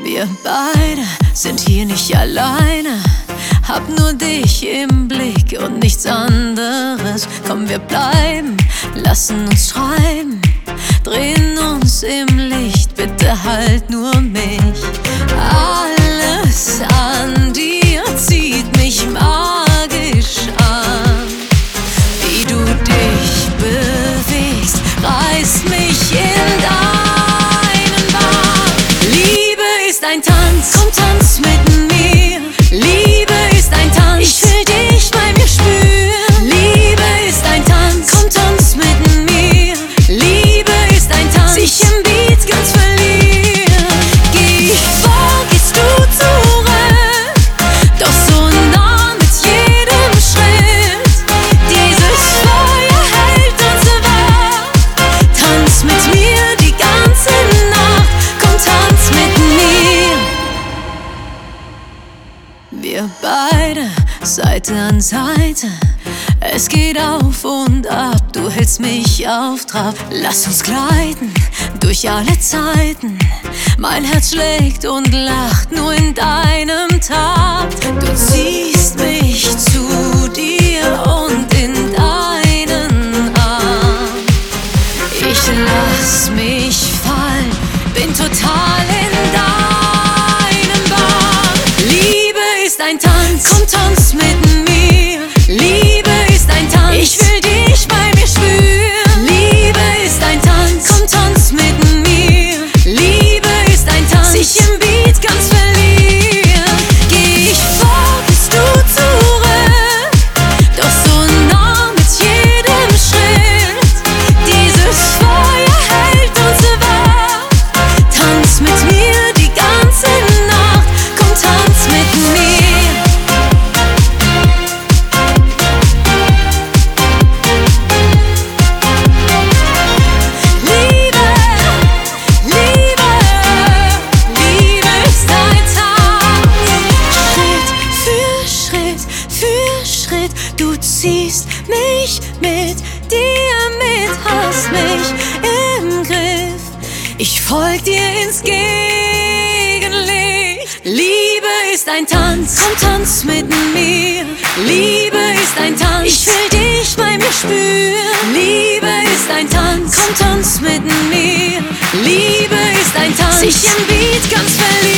Wir beide sind hier nicht alleine. Hab nur dich im Blick und nichts anderes. Komm, wir bleiben, lassen uns treiben, drehen uns im Licht, bitte halt nur mich. Alles an dir zieht mich magisch an. Wie du dich bewegst, reißt mich in deinen Bann. Liebe ist ein Tanz, komm, tanz mit mir. Liebe ist ein Tanz, ich will dich bei mir spüren. Liebe ist ein Tanz, komm, tanz mit mir. Liebe ist ein Tanz, sich im Beat ganz verlieren. Geh ich vor, gehst du zurück, doch so nah mit jedem Schritt. Dieses Feuer hält uns wach. Tanz mit mir die ganze Nacht, komm, tanz mit mir. Wir beide, Seite an Seite, es geht auf und ab, du hältst mich auf Trab. Lass uns gleiten durch alle Zeiten, mein Herz schlägt und lacht nur in deinem Takt. Du ziehst mich zu dir und in deinen Arm. Ich lass mich fallen, bin total in deinem Bann. Liebe ist ein Tanz, komm, tanz mit mir. Liebe ist ein Tanz, ich will dich bei mir spüren. Liebe ist ein Tanz, komm, tanz mit mir. Liebe ist ein Tanz, sich im Beat ganz verlieren. Geh ich vor, gehst du zurück, doch so nah mit jedem Schritt. Dieses Feuer hält uns wach. Tanz mit mir die ganze Nacht, komm, tanz mit mir. Du ziehst mich mit dir mit, hast mich im Griff. Ich folg dir ins Gegenlicht. Liebe ist ein Tanz, komm, tanz mit mir. Liebe ist ein Tanz, ich will dich bei mir spüren. Liebe ist ein Tanz, komm, tanz mit mir. Liebe ist ein Tanz, sich im Beat ganz verlieren.